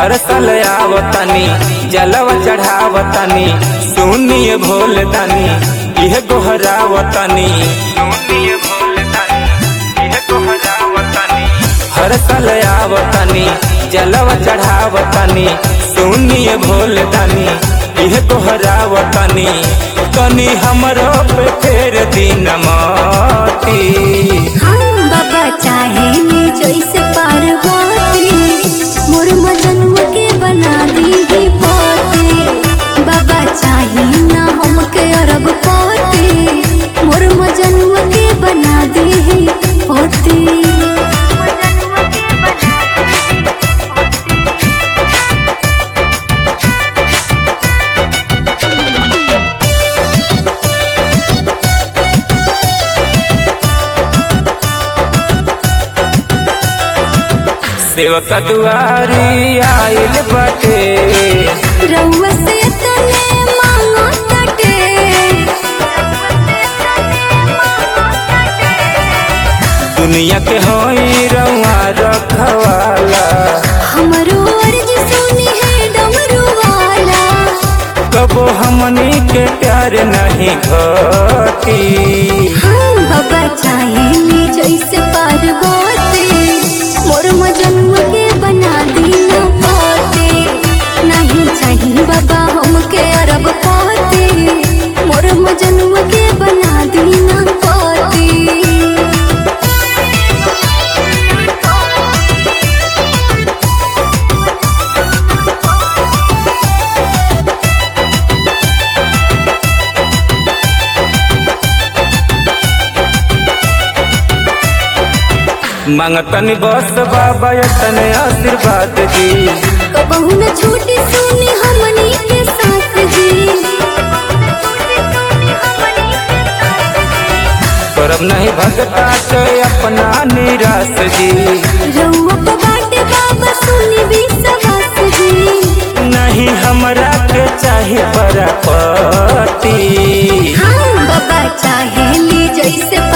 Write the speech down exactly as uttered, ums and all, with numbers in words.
हर साल आवतनी जलवा चढ़ावतनी सुनिए भोले दानी यह गोहरावतनी हर साल आवतनी जलवा चढ़ावतनी सुनिए भोले दानी यह गोहरावतनी तनी हमरो पे फेर दिन माटी हम बाबा चाहे जैसे पार्वती मोर मजनुआ के बना दी पोते बाबा चाहे ना हमके अरब पोते मोर मजनुआ के बना दी पोते। सेवक दुआरी आइल बाटे रउआ से तने मांगो ताटे दुनिया के होई रउआ रखवाला हमरो अर्ज सुनी है डमरू वाला कबो हमनी के प्यार नहीं घटी हम बाबा चाहे जैसे पार्वती मोर मजनुआ के बना दी न पोते नहीं चाहिए बाबा हमके अरब पोते मोर मजनुआ के बना दी न पोते। मांगतनी बस बाबा तने आशीर्वाद जी कबहू न छूटी सुनी हमनी के साथ जी करब नहीं भगता के अपना निराश जी रउआ को बाटे बाबा सुनी भी सवास जी नहीं हमरा के चाहिए बरापति हम बाबा चाहे ली जैसे